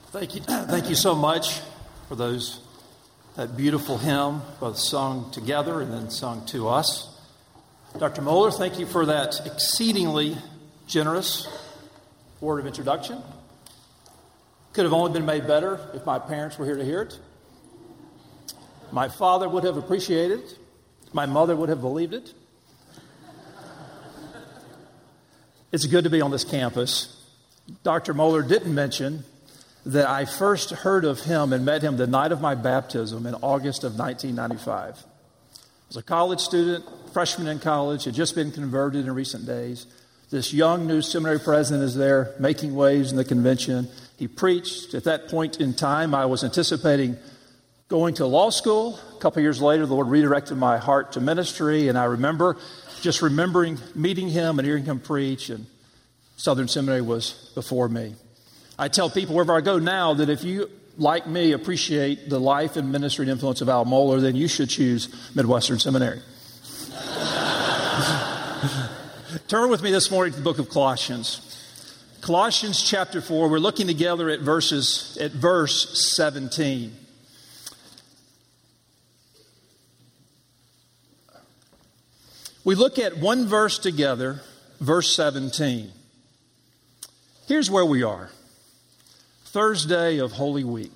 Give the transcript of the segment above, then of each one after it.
Thank you so much for that beautiful hymn, both sung together and then sung to us. Dr. Moeller, thank you for that exceedingly generous word of introduction. Could have only been made better if my parents were here to hear it. My father would have appreciated it. My mother would have believed it. It's good to be on this campus. Dr. Moeller didn't mention that I first heard of him and met him the night of my baptism in August of 1995. I was a college student, freshman in college, had just been converted in recent days. This young new seminary president is there making waves in the convention. He preached. At that point in time, I was anticipating going to law school. A couple years later, the Lord redirected my heart to ministry, and I remember remembering meeting him and hearing him preach, and Southern Seminary was before me. I tell people wherever I go now that if you, like me, appreciate the life and ministry and influence of Al Mohler, then you should choose Midwestern Seminary. Turn with me this morning to the book of Colossians. Colossians chapter 4, we're looking together at verse 17. We look at one verse together, verse 17. Here's where we are. Thursday of Holy Week.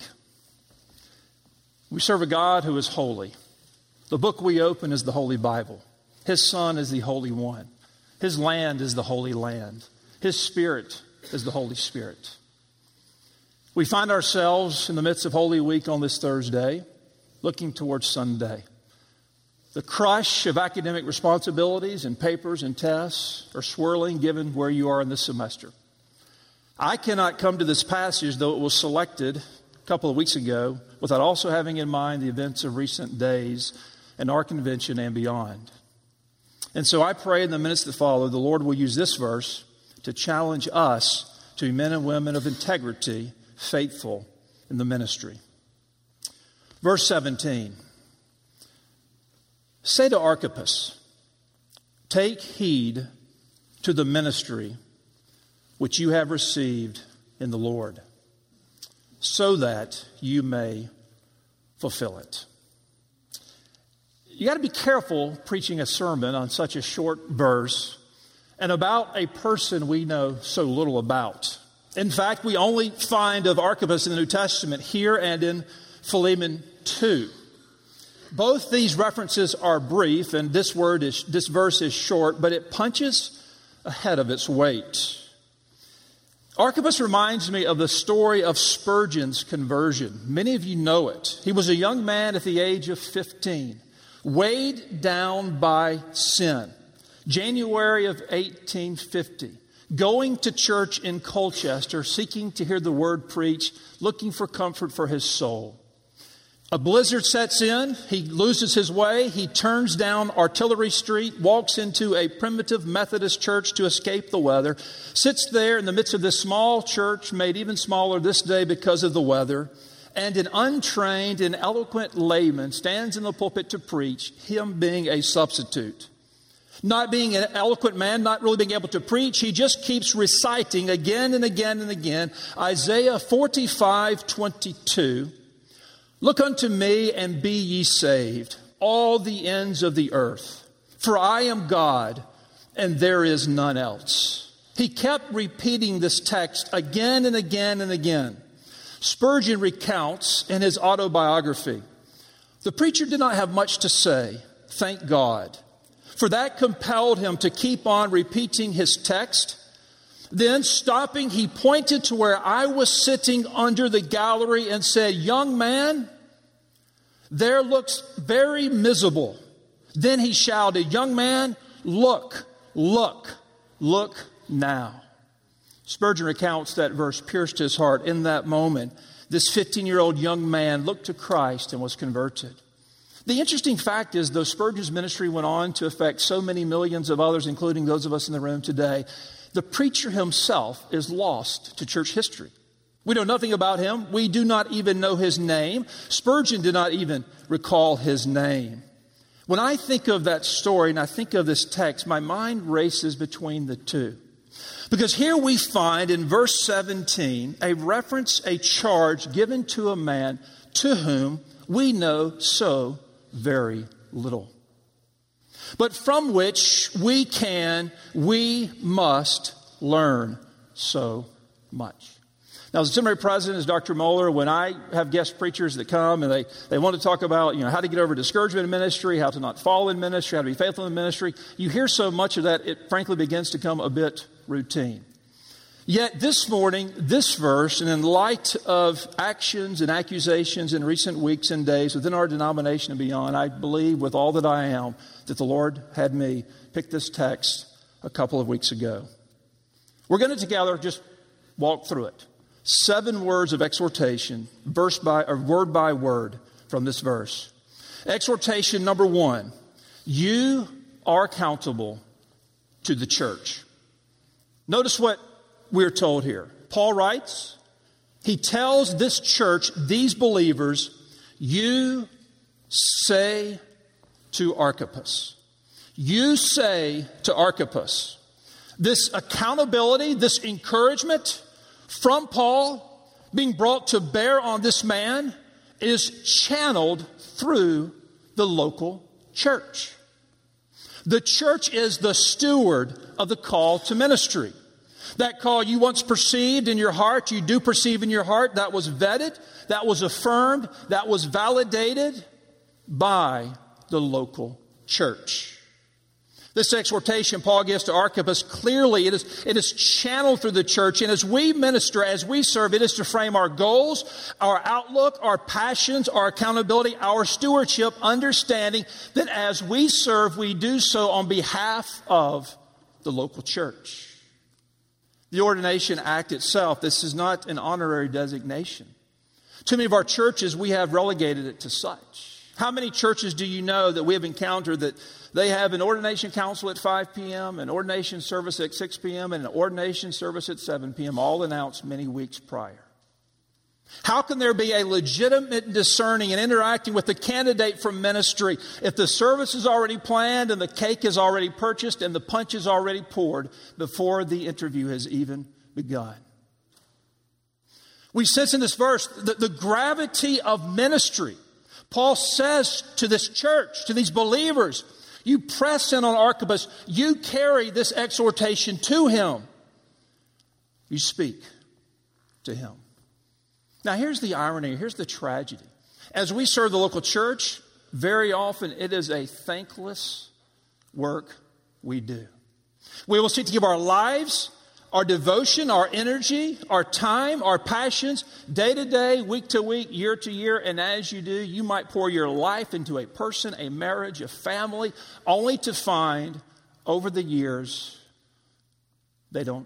We serve a God who is holy. The book we open is the Holy Bible. His Son is the Holy One. His land is the Holy Land. His Spirit is the Holy Spirit. We find ourselves in the midst of Holy Week on this Thursday, looking towards Sunday. The crush of academic responsibilities and papers and tests are swirling given where you are in this semester. I cannot come to this passage, though it was selected a couple of weeks ago, without also having in mind the events of recent days and our convention and beyond. And so I pray in the minutes that follow, the Lord will use this verse to challenge us to be men and women of integrity, faithful in the ministry. Verse 17. Say to Archippus, take heed to the ministry which you have received in the Lord, so that you may fulfill it. You got to be careful preaching a sermon on such a short verse and about a person we know so little about. In fact, we only find of Archippus in the New Testament here and in Philemon 2. Both these references are brief, and this verse is short, but it punches ahead of its weight. Archippus reminds me of the story of Spurgeon's conversion. Many of you know it. He was a young man at the age of 15, weighed down by sin. January of 1850, going to church in Colchester, seeking to hear the word preached, looking for comfort for his soul. A blizzard sets in, he loses his way, he turns down Artillery Street, walks into a primitive Methodist church to escape the weather, sits there in the midst of this small church, made even smaller this day because of the weather, and an untrained and eloquent layman stands in the pulpit to preach, him being a substitute. Not being an eloquent man, not really being able to preach, he just keeps reciting again and again and again Isaiah 45:22. Look unto me and be ye saved, all the ends of the earth. For I am God, and there is none else. He kept repeating this text again and again and again. Spurgeon recounts in his autobiography, the preacher did not have much to say, thank God. For that compelled him to keep on repeating his text. Then, stopping, he pointed to where I was sitting under the gallery and said, young man, there looks very miserable. Then he shouted, young man, look, look, look now. Spurgeon recounts that verse pierced his heart. In that moment, this 15-year-old young man looked to Christ and was converted. The interesting fact is, though Spurgeon's ministry went on to affect so many millions of others, including those of us in the room today, the preacher himself is lost to church history. We know nothing about him. We do not even know his name. Spurgeon did not even recall his name. When I think of that story and I think of this text, my mind races between the two. Because here we find in verse 17 a reference, a charge given to a man to whom we know so very little, but from which we must learn so much. Now, as the seminary president, as Dr. Moeller, when I have guest preachers that come and they want to talk about, how to get over discouragement in ministry, how to not fall in ministry, how to be faithful in ministry, you hear so much of that, it frankly begins to become a bit routine. Yet this morning, this verse, and in light of actions and accusations in recent weeks and days within our denomination and beyond, I believe with all that I am that the Lord had me pick this text a couple of weeks ago. We're going to together just walk through it. 7 words of exhortation, word by word from this verse. Exhortation number 1, you are accountable to the church. Notice what we're told here. Paul writes, he tells this church, these believers, you say to Archippus. You say to Archippus. This accountability, this encouragement from Paul being brought to bear on this man is channeled through the local church. The church is the steward of the call to ministry. That call you once perceived in your heart, you do perceive in your heart, that was vetted, that was affirmed, that was validated by the local church. This exhortation Paul gives to Archippus, clearly it is channeled through the church. And as we minister, as we serve, it is to frame our goals, our outlook, our passions, our accountability, our stewardship, understanding that as we serve, we do so on behalf of the local church. The ordination act itself, this is not an honorary designation. Too many of our churches, we have relegated it to such. How many churches do you know that we have encountered that they have an ordination council at 5 p.m., an ordination service at 6 p.m., and an ordination service at 7 p.m., all announced many weeks prior? How can there be a legitimate discerning and interacting with the candidate for ministry if the service is already planned and the cake is already purchased and the punch is already poured before the interview has even begun? We sense in this verse the gravity of ministry. Paul says to this church, to these believers, you press in on Archippus, you carry this exhortation to him. You speak to him. Now here's the irony, here's the tragedy. As we serve the local church, very often it is a thankless work we do. We will seek to give our lives, our devotion, our energy, our time, our passions, day to day, week to week, year to year. And as you do, you might pour your life into a person, a marriage, a family, only to find over the years they don't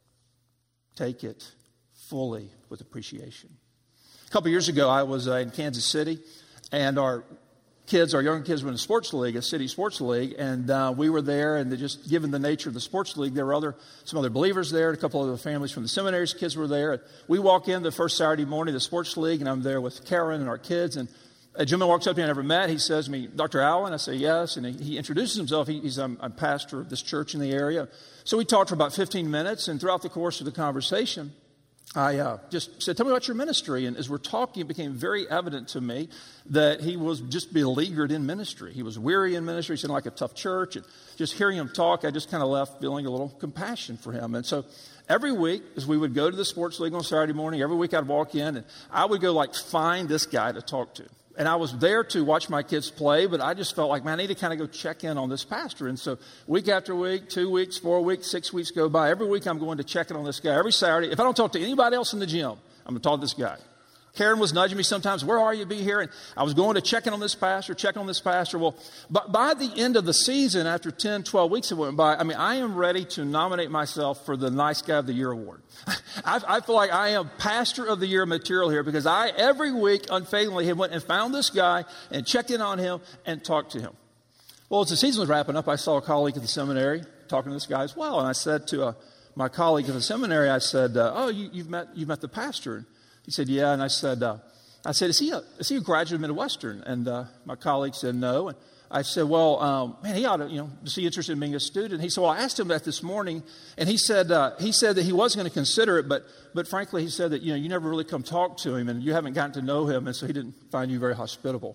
take it fully with appreciation. A couple years ago, I was in Kansas City, and our younger kids were in a sports league, a city sports league, and we were there, and just given the nature of the sports league, there were some other believers there, a couple of the families from the seminaries, kids were there. And we walk in the first Saturday morning of the sports league, and I'm there with Karen and our kids, and a gentleman walks up to me I never met. He says to me, Dr. Allen? I say, yes, and he introduces himself. I'm pastor of this church in the area. So we talked for about 15 minutes, and throughout the course of the conversation, I just said, tell me about your ministry. And as we're talking, it became very evident to me that he was just beleaguered in ministry. He was weary in ministry. He seemed like a tough church. And just hearing him talk, I just kind of left feeling a little compassion for him. And so every week, as we would go to the sports league on Saturday morning, every week I'd walk in and I would go find this guy to talk to. And I was there to watch my kids play, but I just felt like, man, I need to kind of go check in on this pastor. And so week after week, 2 weeks, 4 weeks, 6 weeks go by. Every week I'm going to check in on this guy. Every Saturday, if I don't talk to anybody else in the gym, I'm going to talk to this guy. Karen was nudging me sometimes, where are you? Be here. And I was going to check in on this pastor, Well, but by the end of the season, after 10, 12 weeks have went by, I am ready to nominate myself for the Nice Guy of the Year award. I feel like I am Pastor of the Year material here because I, every week, unfailingly, have went and found this guy and checked in on him and talked to him. Well, as the season was wrapping up, I saw a colleague at the seminary talking to this guy as well. And I said to my colleague at the seminary, I said, you've met the pastor? And he said, yeah. And I said, is he a graduate of Midwestern? And my colleague said, no. And I said, well, man, he ought to, is he interested in being a student? He said, well, I asked him that this morning, and he said that he wasn't going to consider it, but frankly, he said that, you never really come talk to him, and you haven't gotten to know him, and so he didn't find you very hospitable.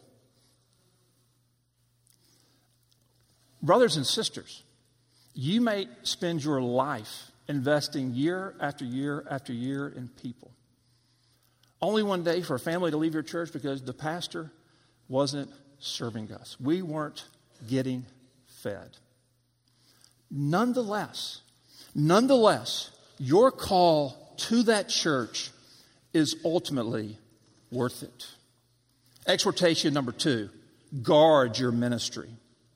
Brothers and sisters, you may spend your life investing year after year after year in people. Only one day for a family to leave your church because the pastor wasn't serving us. We weren't getting fed. Nonetheless, your call to that church is ultimately worth it. Exhortation number 2, guard your ministry.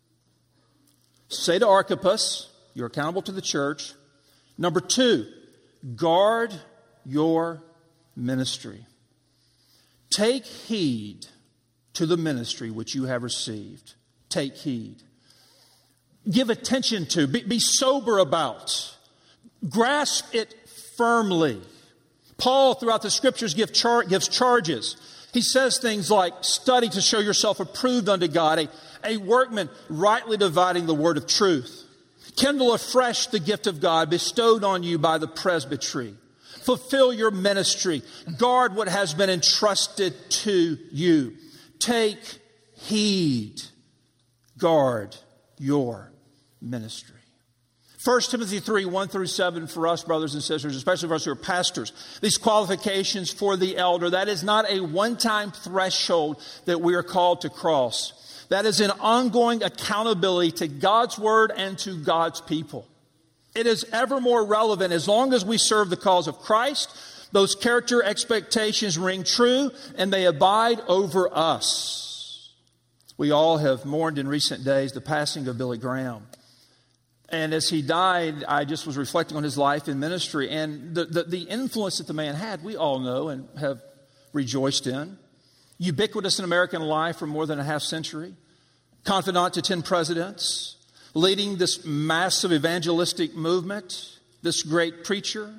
Say to Archippus, you're accountable to the church. Number 2, guard your ministry. Take heed to the ministry which you have received. Take heed. Give attention to. Be sober about. Grasp it firmly. Paul, throughout the Scriptures, gives charges. He says things like, study to show yourself approved unto God, a workman rightly dividing the word of truth. Kindle afresh the gift of God bestowed on you by the presbytery. Fulfill your ministry. Guard what has been entrusted to you. Take heed. Guard your ministry. 1 Timothy 3, 1 through 7 for us, brothers and sisters, especially for us who are pastors. These qualifications for the elder, that is not a one-time threshold that we are called to cross. That is an ongoing accountability to God's word and to God's people. It is ever more relevant as long as we serve the cause of Christ. Those character expectations ring true and they abide over us. We all have mourned in recent days the passing of Billy Graham. And as he died, I just was reflecting on his life in ministry. And the influence that the man had, we all know and have rejoiced in. Ubiquitous in American life for more than a half century. Confidant to 10 presidents. Leading this massive evangelistic movement. This great preacher.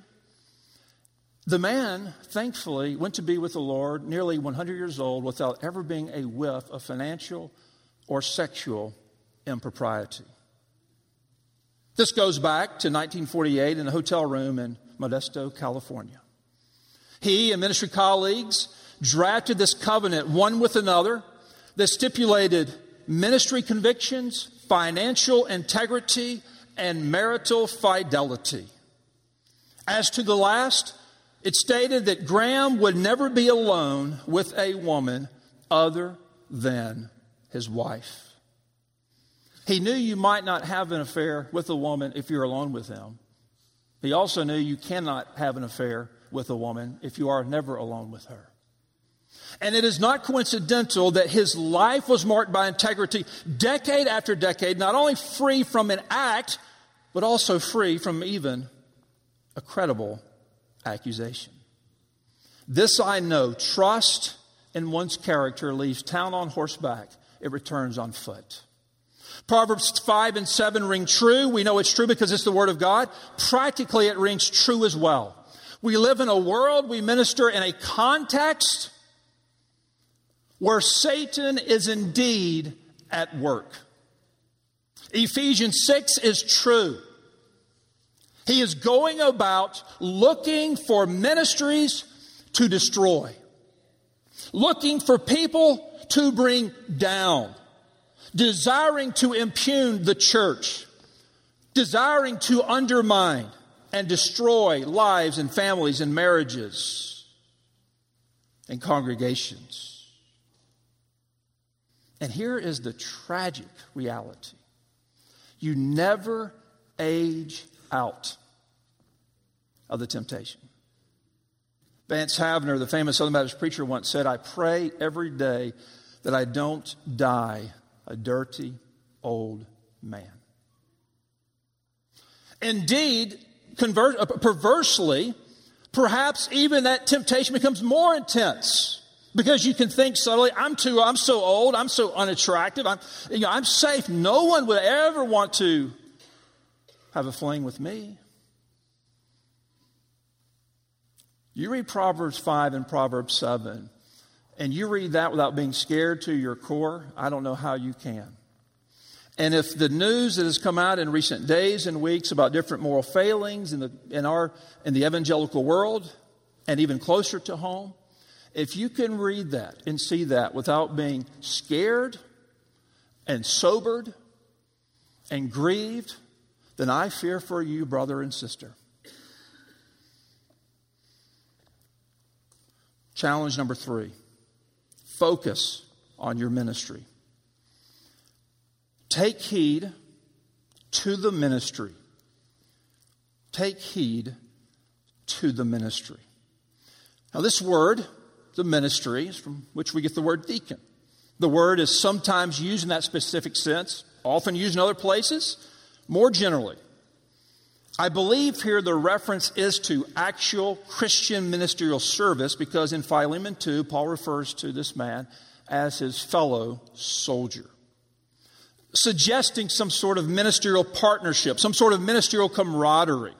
The man, thankfully, went to be with the Lord, nearly 100 years old, without ever being a whiff of financial or sexual impropriety. This goes back to 1948 in a hotel room in Modesto, California. He and ministry colleagues drafted this covenant, one with another, that stipulated ministry convictions, financial integrity, and marital fidelity. As to the last, it stated that Graham would never be alone with a woman other than his wife. He knew you might not have an affair with a woman if you're alone with him. He also knew you cannot have an affair with a woman if you are never alone with her. And it is not coincidental that his life was marked by integrity decade after decade, not only free from an act, but also free from even a credible accusation. This I know, trust in one's character leaves town on horseback, it returns on foot. Proverbs 5 and 7 ring true. We know it's true because it's the Word of God. Practically, it rings true as well. We live in a world, we minister in a context where Satan is indeed at work. Ephesians 6 is true. He is going about looking for ministries to destroy, looking for people to bring down, desiring to impugn the church, desiring to undermine and destroy lives and families and marriages and congregations. And here is the tragic reality. You never age out of the temptation. Vance Havner, the famous Southern Baptist preacher, once said, I pray every day that I don't die a dirty old man. Indeed, perversely, perhaps even that temptation becomes more intense because you can think subtly, I'm so old, I'm so unattractive, I'm safe. No one would ever want to have a fling with me. You read Proverbs 5 and Proverbs 7, and you read that without being scared to your core, I don't know how you can. And if the news that has come out in recent days and weeks about different moral failings in the evangelical world, and even closer to home, if you can read that and see that without being scared and sobered and grieved, then I fear for you, brother and sister. Challenge number 3, focus on your ministry. Take heed to the ministry. Take heed to the ministry. Now this word, the ministry, is from which we get the word deacon. The word is sometimes used in that specific sense, often used in other places, more generally. I believe here the reference is to actual Christian ministerial service because in Philemon 2, Paul refers to this man as his fellow soldier, suggesting some sort of ministerial partnership, some sort of ministerial camaraderie.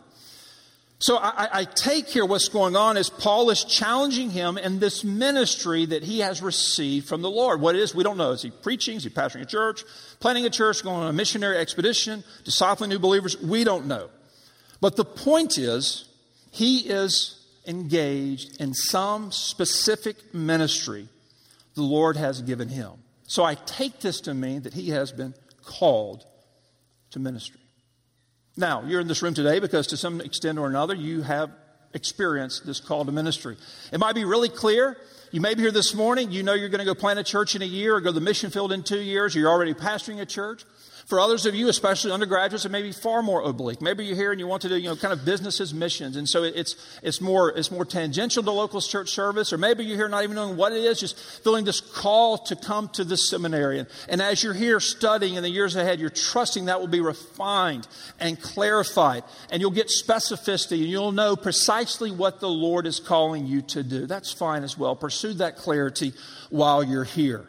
So I take here what's going on is Paul is challenging him in this ministry that he has received from the Lord. What it is, we don't know. Is he preaching? Is he pastoring a church? Planning a church? Going on a missionary expedition? Discipling new believers? We don't know. But the point is, he is engaged in some specific ministry the Lord has given him. So I take this to mean that he has been called to ministry. Now, you're in this room today because to some extent or another, you have experienced this call to ministry. It might be really clear. You may be here this morning. You know you're going to go plant a church in a year or go to the mission field in 2 years. You're already pastoring a church. For others of you, especially undergraduates, it may be far more oblique. Maybe you're here and you want to do, kind of businesses, missions. And so it's more tangential to local church service. Or maybe you're here not even knowing what it is, just feeling this call to come to this seminary. And as you're here studying in the years ahead, you're trusting that will be refined and clarified. And you'll get specificity and you'll know precisely what the Lord is calling you to do. That's fine as well. Pursue that clarity while you're here.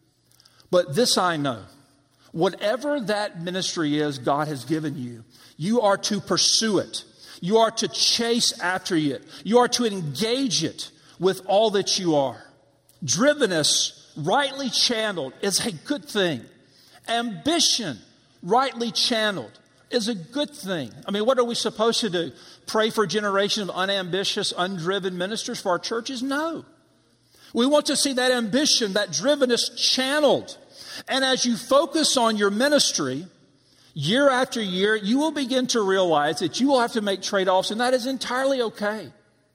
But this I know. Whatever that ministry is God has given you, you are to pursue it. You are to chase after it. You are to engage it with all that you are. Drivenness, rightly channeled, is a good thing. Ambition, rightly channeled, is a good thing. I mean, what are we supposed to do? Pray for a generation of unambitious, undriven ministers for our churches? No. We want to see that ambition, that drivenness channeled. And as you focus on your ministry, year after year, you will begin to realize that you will have to make trade-offs, and that is entirely okay.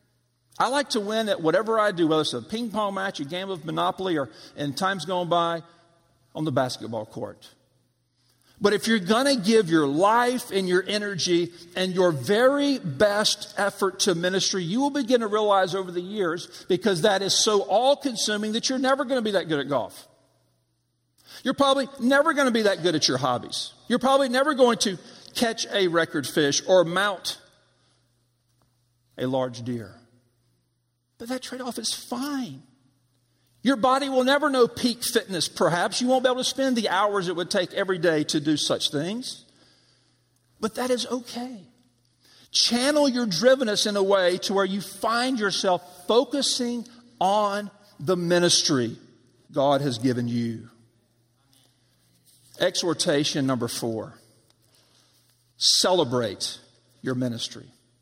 I like to win at whatever I do, whether it's a ping pong match, a game of Monopoly, or in times gone by, on the basketball court. But if you're going to give your life and your energy and your very best effort to ministry, you will begin to realize over the years, because that is so all-consuming, that you're never going to be that good at golf. You're probably never going to be that good at your hobbies. You're probably never going to catch a record fish or mount a large deer. But that trade-off is fine. Your body will never know peak fitness, perhaps. You won't be able to spend the hours it would take every day to do such things. But that is okay. Channel your drivenness in a way to where you find yourself focusing on the ministry God has given you. Exhortation number 4. Celebrate your ministry.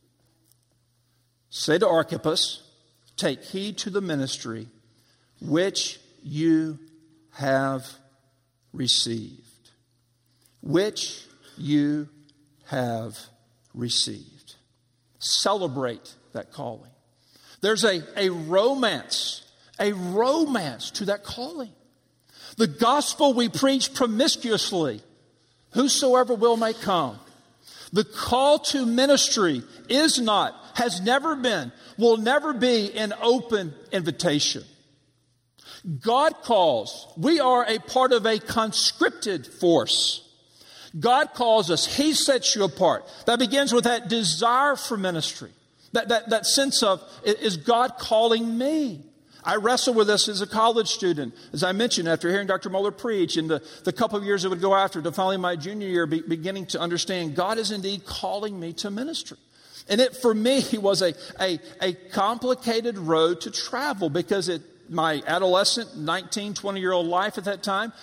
Say to Archippus, take heed to the ministry which you have received. Which you have received. Celebrate that calling. There's a romance to that calling. The gospel we preach promiscuously, whosoever will may come. The call to ministry is not, has never been, will never be an open invitation. God calls. We are a part of a conscripted force. God calls us. He sets you apart. That begins with that desire for ministry. That sense of, is God calling me? I wrestled with this as a college student, as I mentioned, after hearing Dr. Moeller preach, and the couple of years that would go after to finally my junior year, beginning to understand God is indeed calling me to ministry. And it, for me, was a complicated road to travel, because my adolescent, 19, 20-year-old life at that time,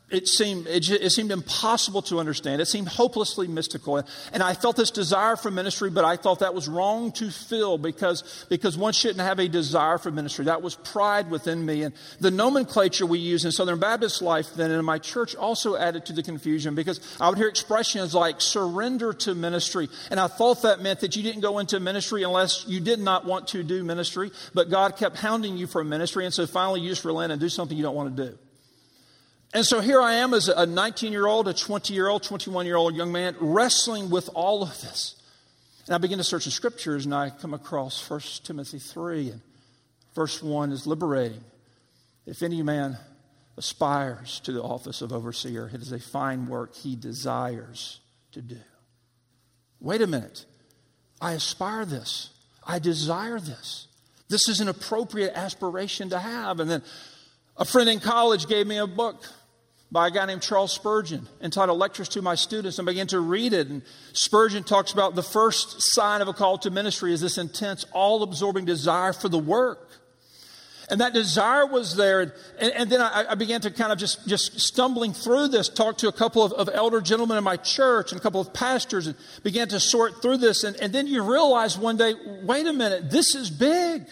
it seemed impossible to understand. It seemed hopelessly mystical. And I felt this desire for ministry, but I thought that was wrong to feel because one shouldn't have a desire for ministry. That was pride within me. And the nomenclature we use in Southern Baptist life then and in my church also added to the confusion, because I would hear expressions like surrender to ministry. And I thought that meant that you didn't go into ministry unless you did not want to do ministry, but God kept hounding you for ministry. And so finally you just relent and do something you don't want to do. And so here I am as a 19-year-old, a 20-year-old, 21-year-old young man wrestling with all of this. And I begin to search the scriptures, and I come across 1 Timothy 3, and verse 1 is liberating. If any man aspires to the office of overseer, it is a fine work he desires to do. Wait a minute. I aspire this. I desire this. This is an appropriate aspiration to have. And then a friend in college gave me a book by a guy named Charles Spurgeon entitled Lectures to My Students, and began to read it. And Spurgeon talks about the first sign of a call to ministry is this intense, all-absorbing desire for the work. And that desire was there. And then I began to kind of just stumbling through this, talk to a couple of elder gentlemen in my church and a couple of pastors, and began to sort through this. And then you realize one day, wait a minute, this is big.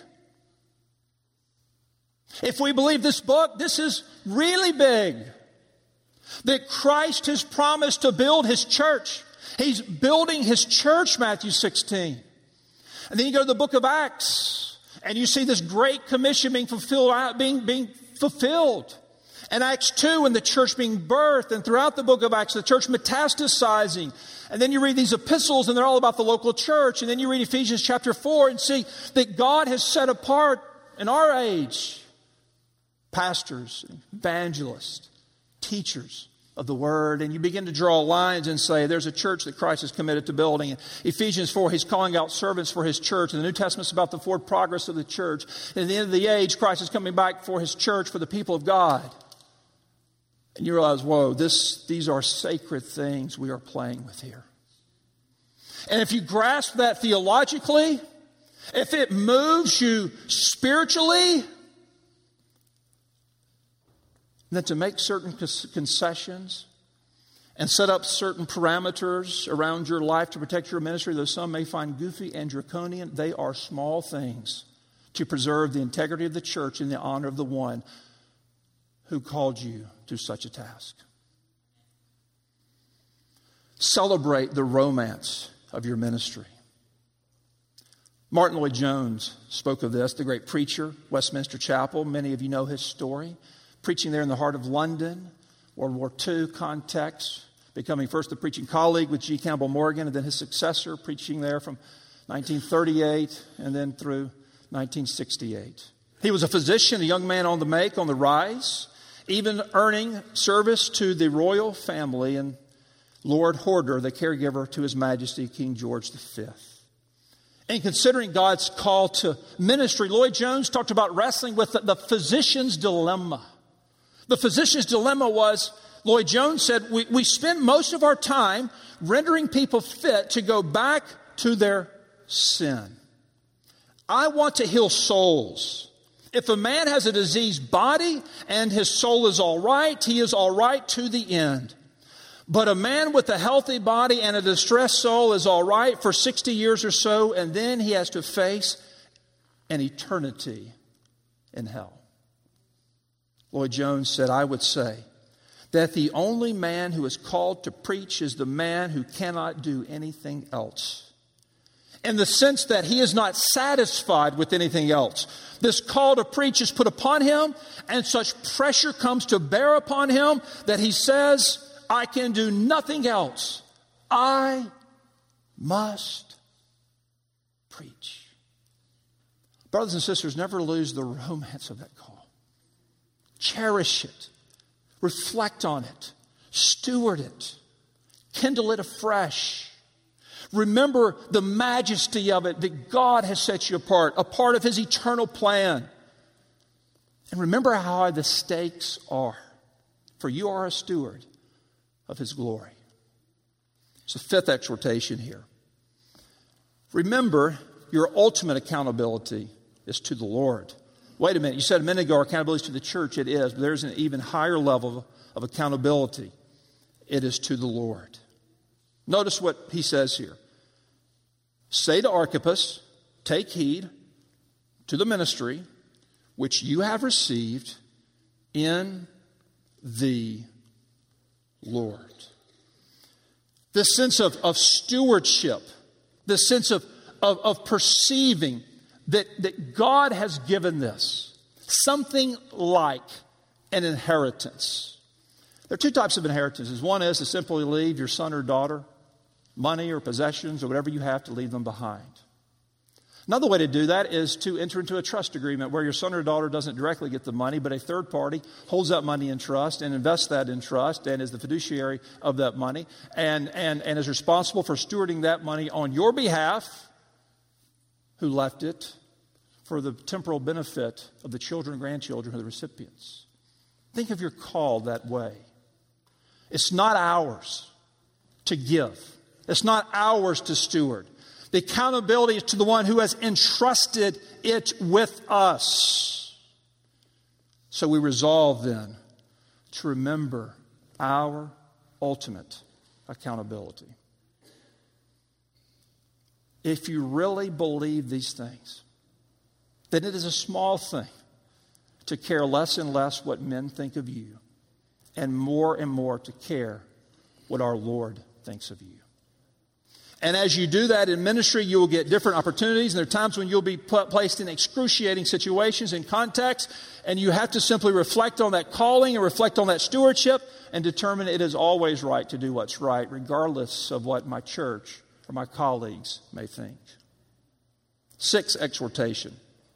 If we believe this book, this is really big. That Christ has promised to build His church. He's building His church, Matthew 16. And then you go to the book of Acts, and you see this great commission being fulfilled, being fulfilled. And Acts 2, and the church being birthed, and throughout the book of Acts, the church metastasizing. And then you read these epistles, and they're all about the local church. And then you read Ephesians chapter 4 and see that God has set apart in our age pastors, evangelists, teachers of the word. And you begin to draw lines and say, there's a church that Christ is committed to building. In Ephesians 4, He's calling out servants for His church. And the New Testament's about the forward progress of the church. And at the end of the age, Christ is coming back for His church, for the people of God. And you realize, whoa, these are sacred things we are playing with here. And if you grasp that theologically, if it moves you spiritually, then to make certain concessions and set up certain parameters around your life to protect your ministry, though some may find goofy and draconian, they are small things to preserve the integrity of the church and the honor of the one who called you to such a task. Celebrate the romance of your ministry. Martin Lloyd-Jones spoke of this, the great preacher, Westminster Chapel. Many of you know his story. Preaching there in the heart of London, World War II context, becoming first the preaching colleague with G. Campbell Morgan, and then his successor, preaching there from 1938 and then through 1968. He was a physician, a young man on the make, on the rise, even earning service to the royal family and Lord Horder, the caregiver to His Majesty King George V. And considering God's call to ministry, Lloyd-Jones talked about wrestling with the physician's dilemma. The physician's dilemma was, Lloyd-Jones said, we spend most of our time rendering people fit to go back to their sin. I want to heal souls. If a man has a diseased body and his soul is all right, he is all right to the end. But a man with a healthy body and a distressed soul is all right for 60 years or so, and then he has to face an eternity in hell. Lloyd-Jones said, I would say that the only man who is called to preach is the man who cannot do anything else. In the sense that he is not satisfied with anything else. This call to preach is put upon him, and such pressure comes to bear upon him that he says, I can do nothing else. I must preach. Brothers and sisters, never lose the romance of that call. Cherish it. Reflect on it. Steward it. Kindle it afresh. Remember the majesty of it, that God has set you apart, a part of His eternal plan. And remember how high the stakes are, for you are a steward of His glory. It's the fifth exhortation here. Remember, your ultimate accountability is to the Lord. wait a minute, you said a minute ago our accountability is to the church. It is, but there's an even higher level of accountability. It is to the Lord. Notice what he says here. Say to Archippus, take heed to the ministry which you have received in the Lord. This sense of stewardship, this sense of perceiving that God has given this, something like an inheritance. There are two types of inheritances. One is to simply leave your son or daughter money or possessions or whatever you have to leave them behind. Another way to do that is to enter into a trust agreement where your son or daughter doesn't directly get the money, but a third party holds that money in trust and invests that in trust and is the fiduciary of that money and is responsible for stewarding that money on your behalf, who left it, for the temporal benefit of the children and grandchildren of the recipients. Think of your call that way. It's not ours to give. It's not ours to steward. The accountability is to the one who has entrusted it with us. So we resolve then to remember our ultimate accountability. If you really believe these things, then it is a small thing to care less and less what men think of you and more to care what our Lord thinks of you. And as you do that in ministry, you will get different opportunities. And there are times when you'll be placed in excruciating situations and contexts. And you have to simply reflect on that calling and reflect on that stewardship and determine it is always right to do what's right, regardless of what my church or my colleagues may think. 6, exhortation.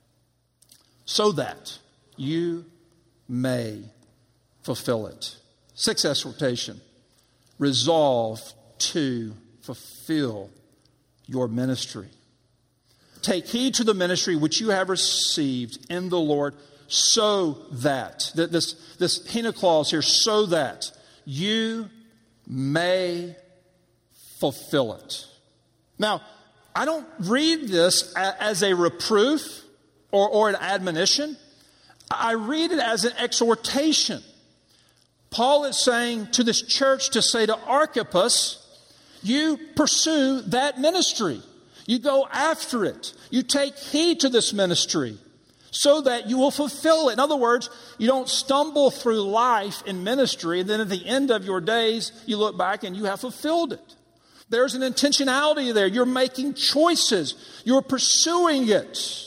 So that you may fulfill it. 6, exhortation. Resolve to fulfill your ministry. Take heed to the ministry which you have received in the Lord, so that, this hina clause here, so that you may fulfill it. Now, I don't read this as a reproof or an admonition. I read it as an exhortation. Paul is saying to this church to say to Archippus, you pursue that ministry. You go after it. You take heed to this ministry so that you will fulfill it. In other words, you don't stumble through life in ministry and then at the end of your days you look back and you have fulfilled it. There's an intentionality there. You're making choices. You're pursuing it.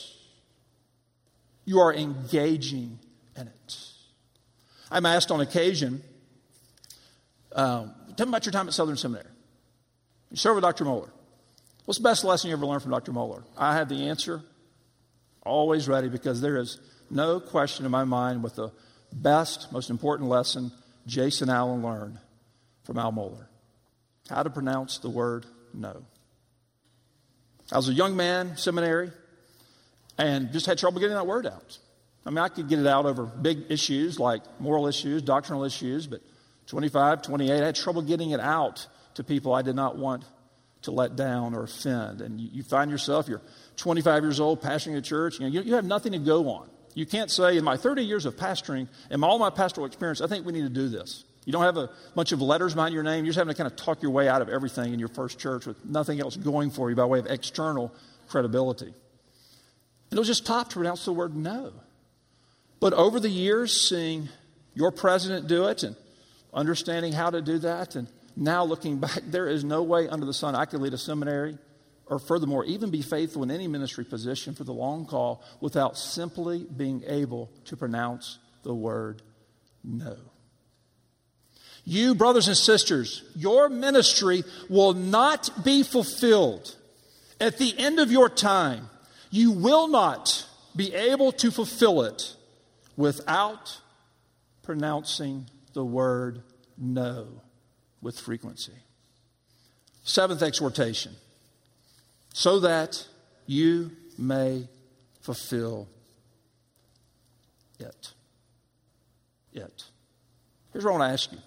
You are engaging in it. I'm asked on occasion, tell me about your time at Southern Seminary. You serve with Dr. Mohler. What's the best lesson you ever learned from Dr. Mohler? I have the answer always ready because there is no question in my mind what the best, most important lesson Jason Allen learned from Al Mohler. How to pronounce the word no. I was a young man, seminary, and just had trouble getting that word out. I mean, I could get it out over big issues like moral issues, doctrinal issues, but 25, 28, I had trouble getting it out to people I did not want to let down or offend. And you find yourself, you're 25 years old, pastoring a church, you have nothing to go on. You can't say, in my 30 years of pastoring, in all my pastoral experience, I think we need to do this. You don't have a bunch of letters behind your name. You're just having to kind of talk your way out of everything in your first church with nothing else going for you by way of external credibility. And it was just tough to pronounce the word no. But over the years, seeing your president do it and understanding how to do that, and now looking back, there is no way under the sun I could lead a seminary or furthermore even be faithful in any ministry position for the long call without simply being able to pronounce the word no. You, brothers and sisters, your ministry will not be fulfilled. At the end of your time, you will not be able to fulfill it without pronouncing the word no with frequency. 7th exhortation, so that you may fulfill it. Here's what I want to ask you.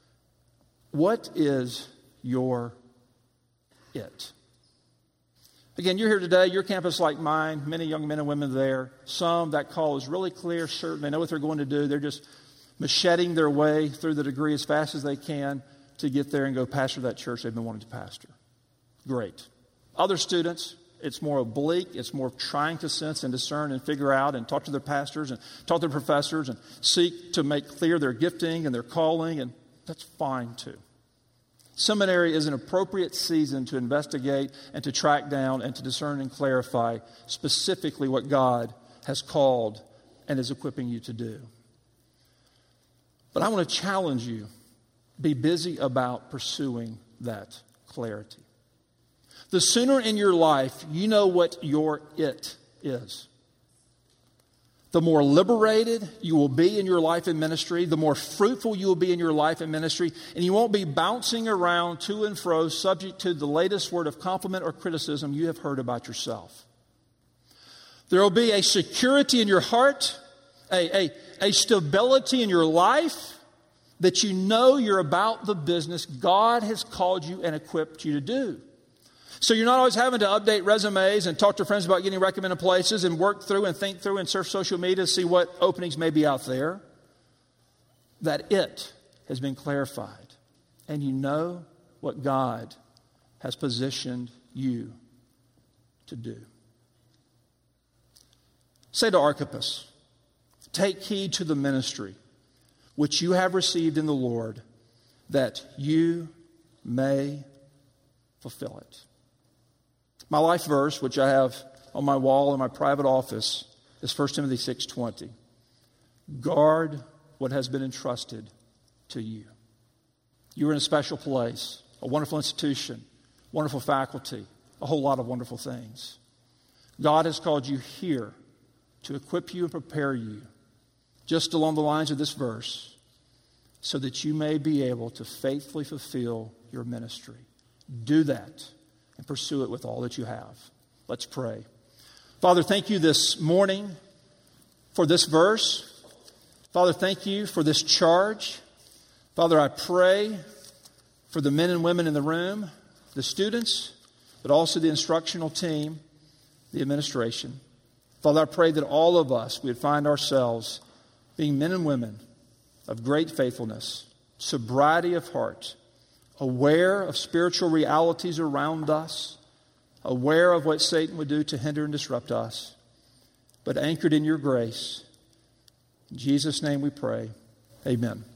What is your it? Again, you're here today, your campus like mine, many young men and women there. Some, that call is really clear, certain. They know what they're going to do. They're just macheting their way through the degree as fast as they can to get there and go pastor that church they've been wanting to pastor. Great. Other students, it's more oblique. It's more trying to sense and discern and figure out and talk to their pastors and talk to their professors and seek to make clear their gifting and their calling, and that's fine too. Seminary is an appropriate season to investigate and to track down and to discern and clarify specifically what God has called and is equipping you to do. But I want to challenge you, be busy about pursuing that clarity. The sooner in your life you know what your it is, the more liberated you will be in your life and ministry, the more fruitful you will be in your life and ministry, and you won't be bouncing around to and fro subject to the latest word of compliment or criticism you have heard about yourself. There will be a security in your heart, a stability in your life that you know you're about the business God has called you and equipped you to do. So you're not always having to update resumes and talk to friends about getting recommended places and work through and think through and surf social media to see what openings may be out there. That it has been clarified. And you know what God has positioned you to do. Say to Archippus, take heed to the ministry which you have received in the Lord, that you may fulfill it. My life verse, which I have on my wall in my private office, is 1 Timothy 6:20. Guard what has been entrusted to you. You're in a special place, a wonderful institution, wonderful faculty, a whole lot of wonderful things. God has called you here to equip you and prepare you, just along the lines of this verse, so that you may be able to faithfully fulfill your ministry. Do that and pursue it with all that you have. Let's pray. Father, thank you this morning for this verse. Father, thank you for this charge. Father, I pray for the men and women in the room, the students, but also the instructional team, the administration. Father, I pray that all of us would find ourselves being men and women of great faithfulness, sobriety of heart, aware of spiritual realities around us, aware of what Satan would do to hinder and disrupt us, but anchored in your grace. In Jesus' name we pray. Amen.